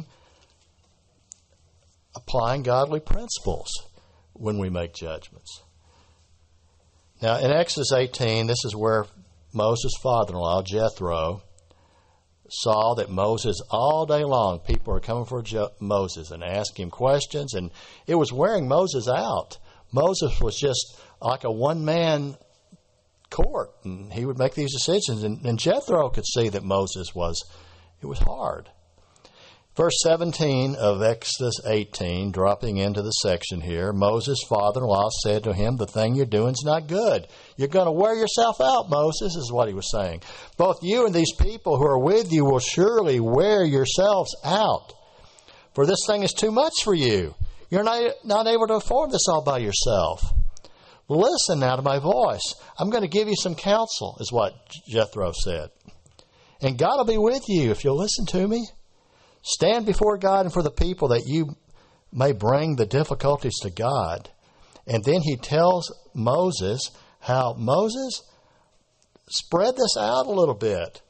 applying godly principles when we make judgments. Now, in Exodus 18, this is where Moses' father-in-law, Jethro, saw that Moses, all day long, people were coming for Moses and asking him questions, and it was wearing Moses out. Moses was just like a one-man court, and he would make these decisions, and Jethro could see that it was hard. Verse 17 of Exodus 18, dropping into the section here, Moses' father-in-law said to him, the thing you're doing is not good. You're going to wear yourself out, Moses, is what he was saying. Both you and these people who are with you will surely wear yourselves out. For this thing is too much for you. You're not able to afford this all by yourself. Listen now to my voice. I'm going to give you some counsel, is what Jethro said. And God will be with you if you'll listen to me. Stand before God and for the people that you may bring the difficulties to God. And then he tells Moses how, Moses, spread this out a little bit.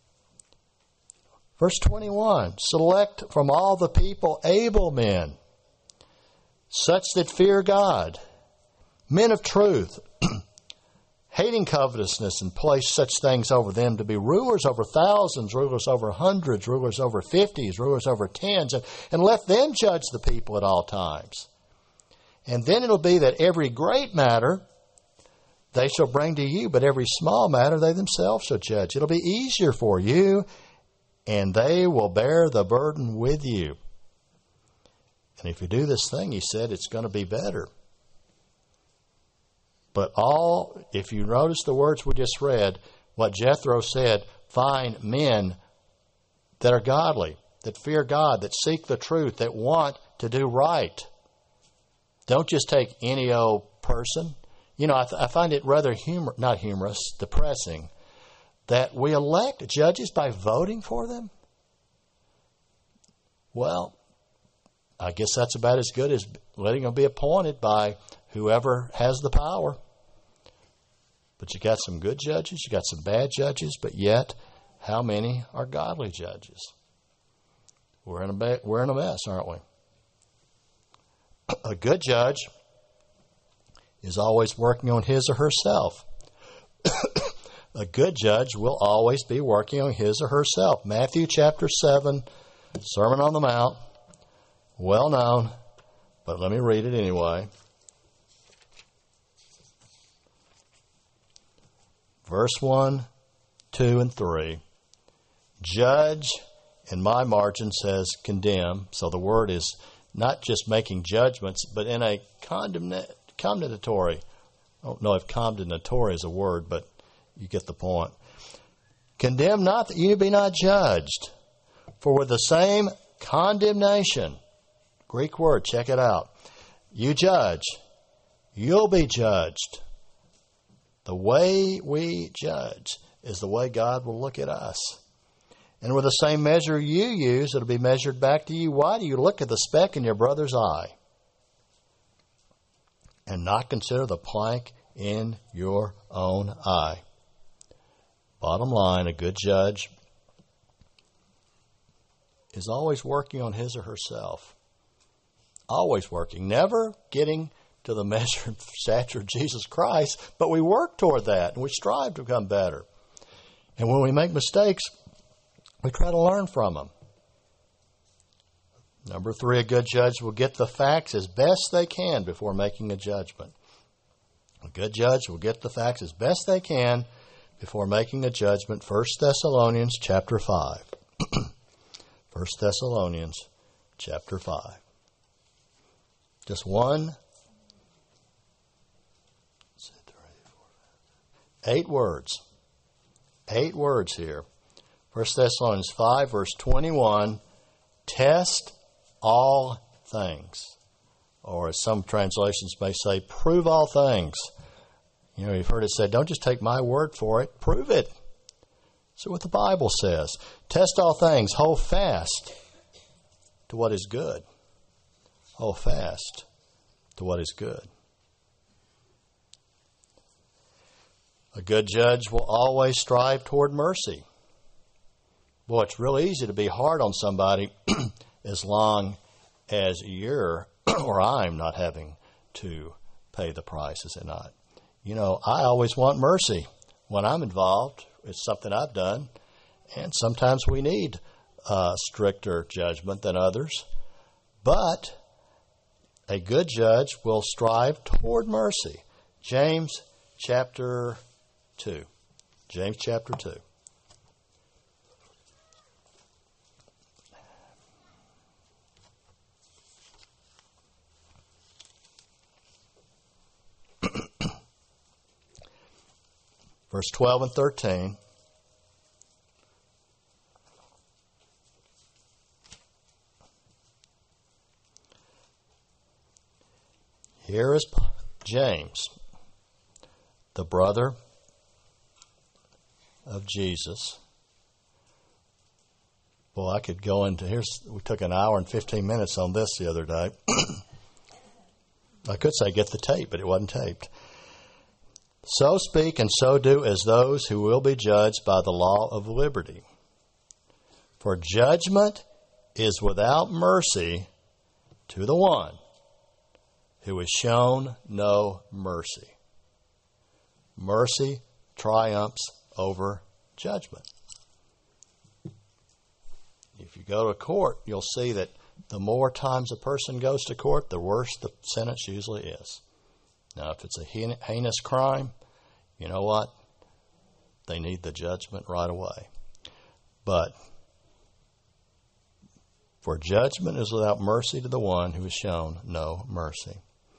Verse 21, select from all the people able men, such that fear God, men of truth, hating covetousness, and place such things over them to be rulers over thousands, rulers over hundreds, rulers over 50s, rulers over tens, and let them judge the people at all times. And then it'll be that every great matter they shall bring to you, but every small matter they themselves shall judge. It'll be easier for you, and they will bear the burden with you. And if you do this thing, he said, it's going to be better. But if you notice the words we just read, what Jethro said, find men that are godly, that fear God, that seek the truth, that want to do right. Don't just take any old person. You know, I find it rather depressing, that we elect judges by voting for them. Well, I guess that's about as good as letting them be appointed by whoever has the power. But you got some good judges, you got some bad judges, but yet, how many are godly judges? We're in a mess, aren't we? A good judge is always working on his or herself. A good judge will always be working on his or herself. Matthew chapter 7, Sermon on the Mount, well known, but let me read it anyway. Verse 1, 2, and 3. Judge, in my margin says condemn. So the word is not just making judgments, but in a condemnatory. I don't know if condemnatory is a word, but you get the point. Condemn not that you be not judged. For with the same condemnation, Greek word, check it out, you judge, you'll be judged. The way we judge is the way God will look at us. And with the same measure you use, it'll be measured back to you. Why do you look at the speck in your brother's eye and not consider the plank in your own eye? Bottom line, a good judge is always working on his or herself. Always working. Never getting to the measure and stature of Jesus Christ, but we work toward that and we strive to become better. And when we make mistakes, we try to learn from them. Number 3, a good judge will get the facts as best they can before making a judgment. A good judge will get the facts as best they can before making a judgment. 1 Thessalonians chapter 5. 1 Thessalonians chapter 5. Just 8 words. 8 words here. 1 Thessalonians 5, verse 21, test all things. Or as some translations may say, prove all things. You know, you've heard it said, don't just take my word for it, prove it. So what the Bible says. Test all things, hold fast to what is good. Hold fast to what is good. A good judge will always strive toward mercy. Boy, it's real easy to be hard on somebody as long as you're or I'm not having to pay the price, is it not? You know, I always want mercy when I'm involved. It's something I've done. And sometimes we need stricter judgment than others. But a good judge will strive toward mercy. James chapter 2. James chapter 2. Verse 12 and 13. Here is James, the brother of Jesus. Well, I could go into we took an hour and 15 minutes on this the other day. I could say get the tape, but it wasn't taped. So speak and so do as those who will be judged by the law of liberty. For judgment is without mercy to the one who is shown no mercy. Mercy triumphs over judgment. If you go to court, you'll see that the more times a person goes to court, the worse the sentence usually is. Now, if it's a heinous crime, you know what? They need the judgment right away. But for judgment is without mercy to the one who has shown no mercy.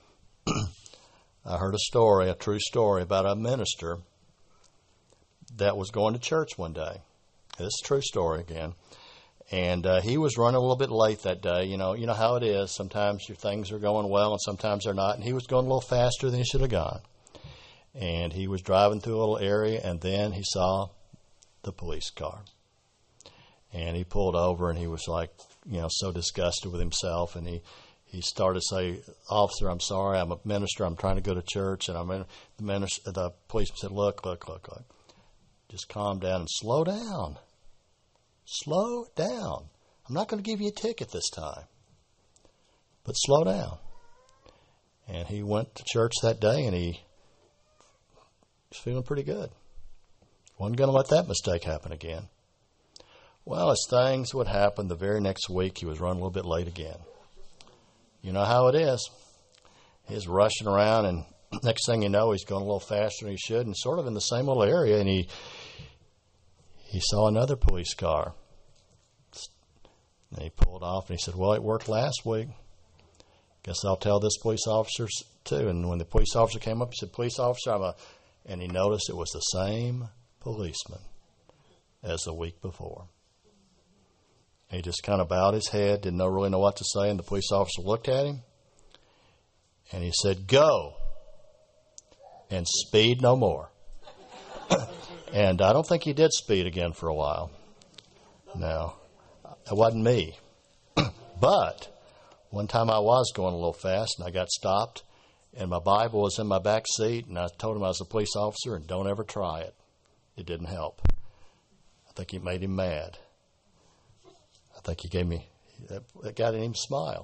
I heard a true story about a minister that was going to church one day. This is a true story again. And he was running a little bit late that day. You know how it is. Sometimes your things are going well and sometimes they're not. And he was going a little faster than he should have gone. And he was driving through a little area, and then he saw the police car. And he pulled over, and he was like, so disgusted with himself. And he started to say, "Officer, I'm sorry. I'm a minister. I'm trying to go to church." And the policeman said, Look. Just calm down and slow down. Slow down. I'm not going to give you a ticket this time. But slow down. And he went to church that day, and he was feeling pretty good. Wasn't going to let that mistake happen again. Well, as things would happen, the very next week he was running a little bit late again. You know how it is. He's rushing around, and next thing you know, he's going a little faster than he should, and sort of in the same little area, and he saw another police car. And he pulled off, and he said, "Well, it worked last week. Guess I'll tell this police officer too." And when the police officer came up, he said, "Police officer, and he noticed it was the same policeman as the week before. He just kind of bowed his head, didn't really know what to say, and the police officer looked at him, and he said, "Go, and speed no more." And I don't think he did speed again for a while. No, it wasn't me. But one time I was going a little fast, and I got stopped, and my Bible was in my back seat, and I told him I was a police officer, and don't ever try it. It didn't help. I think it made him mad. I think it got him to smile.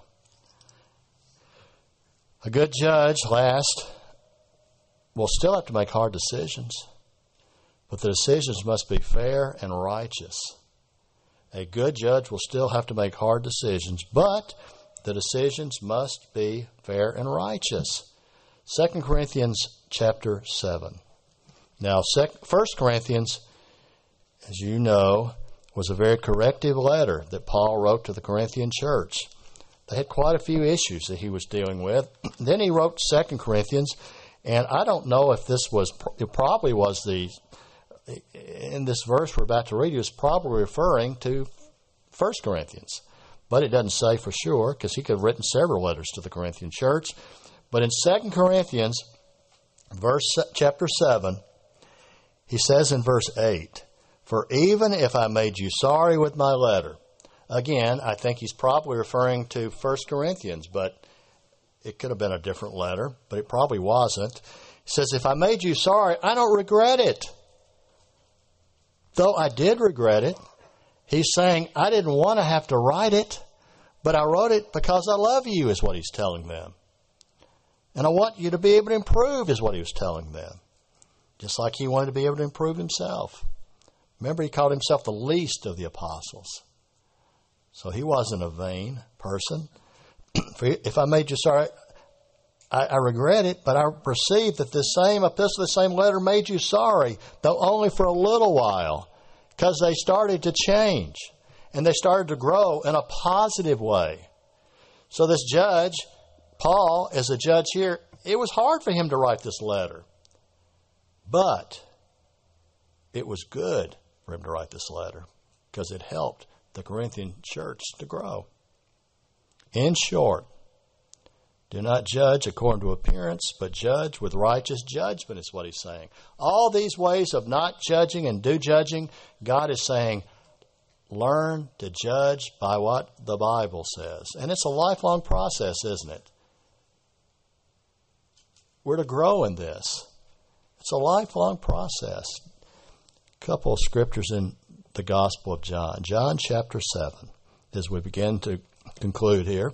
A good judge, will still have to make hard decisions, but the decisions must be fair and righteous. A good judge will still have to make hard decisions, but the decisions must be fair and righteous. 2 Corinthians chapter 7. Now, 1 Corinthians, as you know, was a very corrective letter that Paul wrote to the Corinthian church. They had quite a few issues that he was dealing with. Then he wrote 2 Corinthians, and I don't know if it probably was in this verse we're about to read, he was probably referring to 1 Corinthians. But it doesn't say for sure, because he could have written several letters to the Corinthian church. But in 2 Corinthians, chapter 7, he says in verse 8, "For even if I made you sorry with my letter," again, I think he's probably referring to 1 Corinthians, but it could have been a different letter, but it probably wasn't. He says, "If I made you sorry, I don't regret it. Though I did regret it," he's saying, I didn't want to have to write it, but I wrote it because I love you, is what he's telling them. And I want you to be able to improve, is what he was telling them. Just like he wanted to be able to improve himself. Remember, he called himself the least of the apostles. So he wasn't a vain person. If I made you sorry, I regret it, but I perceive that this same epistle, the same letter made you sorry, though only for a little while, because they started to change and they started to grow in a positive way. So this judge, Paul, as a judge here, it was hard for him to write this letter, but it was good for him to write this letter because it helped the Corinthian church to grow. In short, do not judge according to appearance, but judge with righteous judgment, is what he's saying. All these ways of not judging and do judging, God is saying, learn to judge by what the Bible says. And it's a lifelong process, isn't it? We're to grow in this. It's a lifelong process. A couple of scriptures in the Gospel of John. John chapter 7, as we begin to conclude here.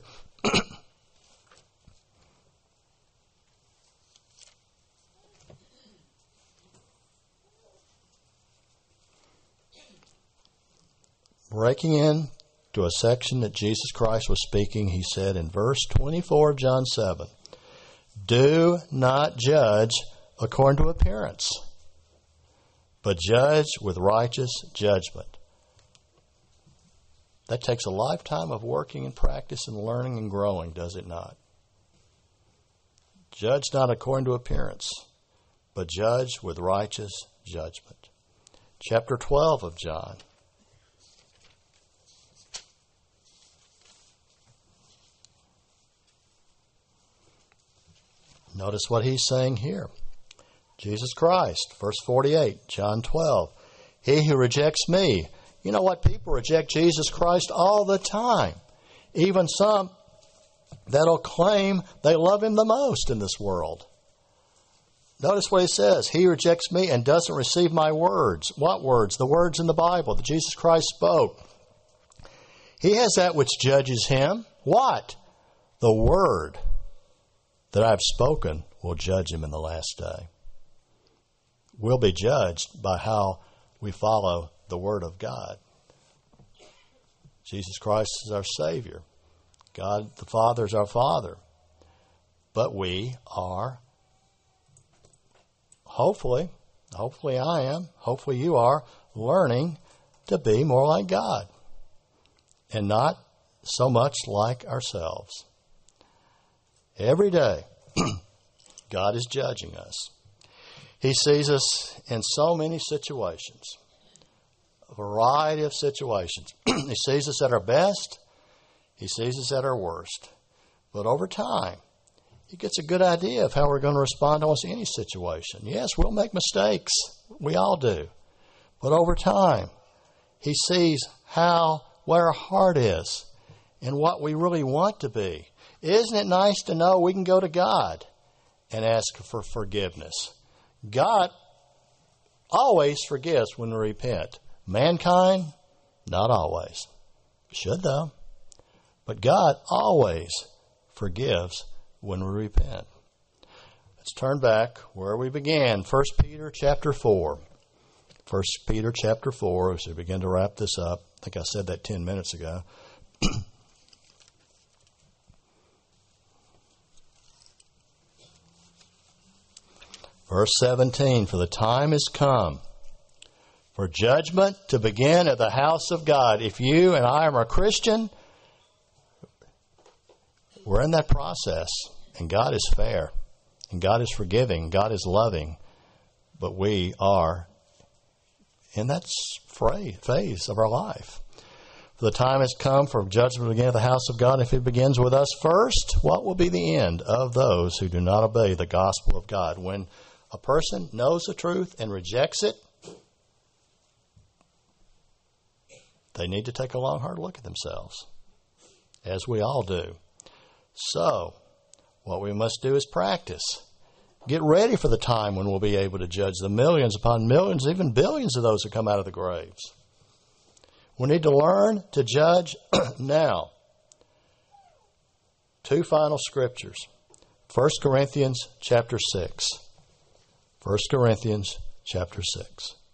Breaking in to a section that Jesus Christ was speaking, he said in verse 24 of John 7, "Do not judge according to appearance, but judge with righteous judgment." That takes a lifetime of working and practice and learning and growing, does it not? Judge not according to appearance, but judge with righteous judgment. Chapter 12 of John. Notice what he's saying here. Jesus Christ, verse 48, John 12. He who rejects me. You know what? People reject Jesus Christ all the time. Even some that'll claim they love him the most in this world. Notice what he says. He rejects me and doesn't receive my words. What words? The words in the Bible that Jesus Christ spoke. He has that which judges him. What? The word that I've spoken will judge him in the last day. We'll be judged by how we follow the Word of God. Jesus Christ is our Savior. God the Father is our Father. But we are, hopefully I am, hopefully you are, learning to be more like God and not so much like ourselves. Every day, God is judging us. He sees us in so many situations, a variety of situations. He sees us at our best. He sees us at our worst. But over time, He gets a good idea of how we're going to respond to almost any situation. Yes, we'll make mistakes. We all do. But over time, He sees where our heart is and what we really want to be. Isn't it nice to know we can go to God and ask for forgiveness? God always forgives when we repent. Mankind, not always. Should though. But God always forgives when we repent. Let's turn back where we began. 1 Peter chapter 4. 1 Peter chapter 4, as we begin to wrap this up. I think I said that 10 minutes ago. Verse 17, for the time has come for judgment to begin at the house of God. If you and I are a Christian, we're in that process. And God is fair. And God is forgiving. God is loving. But we are in that phase of our life. For the time has come for judgment to begin at the house of God. If it begins with us first, what will be the end of those who do not obey the gospel of God? When a person knows the truth and rejects it, they need to take a long, hard look at themselves, as we all do. So, what we must do is practice. Get ready for the time when we'll be able to judge the millions upon millions, even billions of those who come out of the graves. We need to learn to judge now. Two final scriptures. 1 Corinthians chapter 6. 1 Corinthians chapter 6.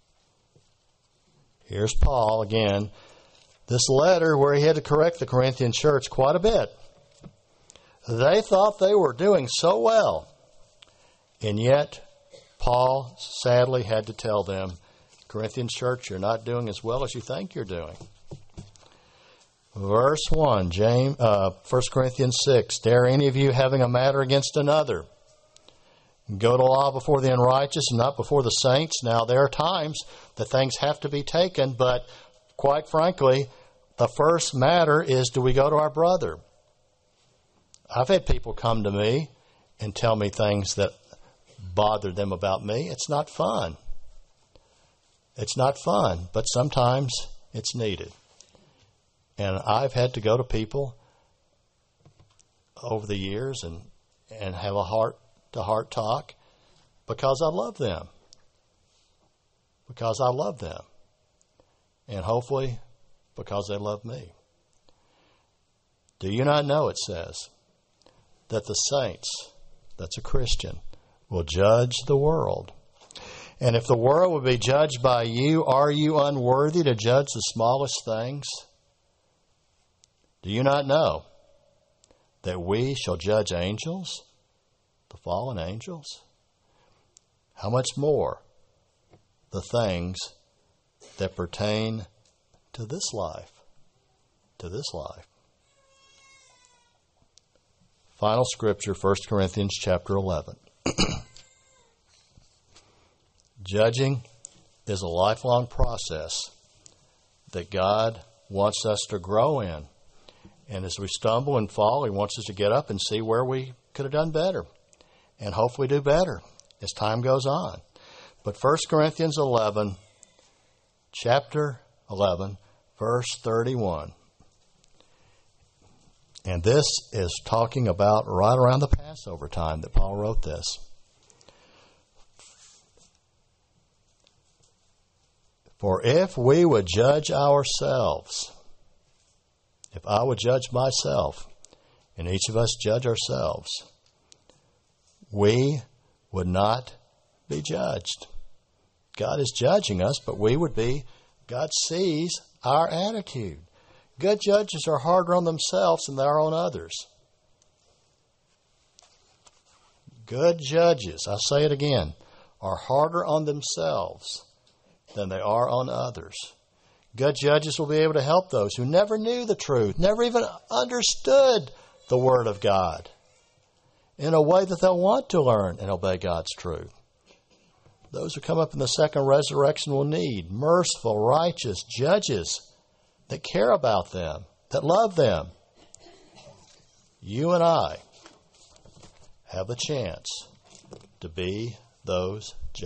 Here's Paul again. This letter where he had to correct the Corinthian church quite a bit. They thought they were doing so well. And yet, Paul sadly had to tell them, Corinthian church, you're not doing as well as you think you're doing. Verse 1, 1 Corinthians 6. Dare any of you having a matter against another go to law before the unrighteous and not before the saints? Now, there are times that things have to be taken, but quite frankly, the first matter is, do we go to our brother? I've had people come to me and tell me things that bother them about me. It's not fun. It's not fun, but sometimes it's needed. And I've had to go to people over the years and have a heart-to-heart talk because I love them. Because I love them. And hopefully because they love me. Do you not know, it says, that the saints, that's a Christian, will judge the world. And if the world will be judged by you, are you unworthy to judge the smallest things? Do you not know that we shall judge angels, the fallen angels? How much more the things that pertain to this life? To this life. Final scripture, 1 Corinthians chapter 11. Judging is a lifelong process that God wants us to grow in. And as we stumble and fall, He wants us to get up and see where we could have done better. and hopefully do better as time goes on. But 1 Corinthians 11, chapter 11, verse 31. And this is talking about right around the Passover time that Paul wrote this. For if we would judge ourselves, if I would judge myself, and each of us judge ourselves, we would not be judged. God is judging us, but we would be. God sees our attitude. Good judges are harder on themselves than they are on others. Good judges, I say it again, are harder on themselves than they are on others. Good judges will be able to help those who never knew the truth, never even understood the Word of God, in a way that they'll want to learn and obey God's truth. Those who come up in the second resurrection will need merciful, righteous judges that care about them, that love them. You and I have a chance to be those judges.